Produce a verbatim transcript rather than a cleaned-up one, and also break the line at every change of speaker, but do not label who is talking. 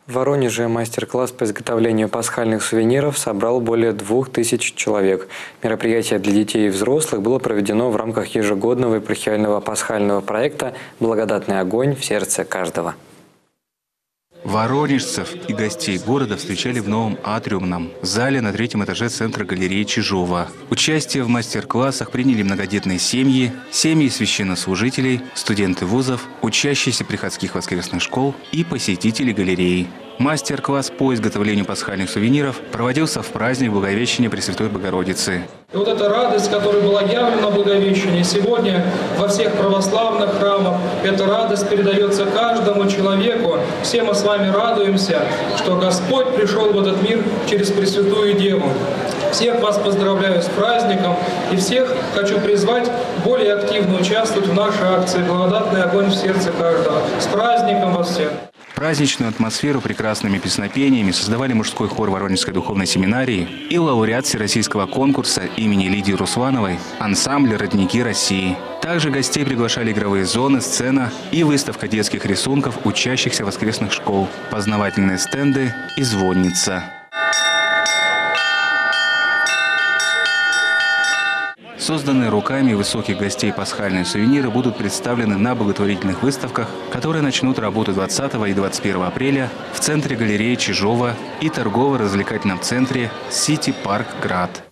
В Воронеже мастер-класс по изготовлению пасхальных сувениров собрал более двух тысяч человек. Мероприятие для детей и взрослых было проведено в рамках ежегодного епархиального пасхального проекта «Благодатный огонь в сердце каждого».
Воронежцев и гостей города встречали в новом атриумном зале на третьем этаже центра галереи Чижова. Участие в мастер-классах приняли многодетные семьи, семьи священнослужителей, студенты вузов, учащиеся приходских воскресных школ и посетители галереи. Мастер-класс по изготовлению пасхальных сувениров проводился в праздник Благовещения Пресвятой Богородицы.
И вот эта радость, которая была явлена на Благовещении, сегодня во всех православных храмах, эта радость передается каждому человеку. Все мы с вами радуемся, что Господь пришел в этот мир через Пресвятую Деву. Всех вас поздравляю с праздником и всех хочу призвать более активно участвовать в нашей акции «Благодатный огонь в сердце каждого». С праздником вас всех!
Праздничную атмосферу прекрасными песнопениями создавали мужской хор Воронежской духовной семинарии и лауреат всероссийского конкурса имени Лидии Руслановой ансамбль «Родники России». Также гостей приглашали игровые зоны, сцена и выставка детских рисунков учащихся воскресных школ, познавательные стенды и звонница. Созданные руками высоких гостей пасхальные сувениры будут представлены на благотворительных выставках, которые начнут работу двадцатого и двадцать первого апреля в центре галереи Чижова и торгово-развлекательном центре «Сити Парк Град».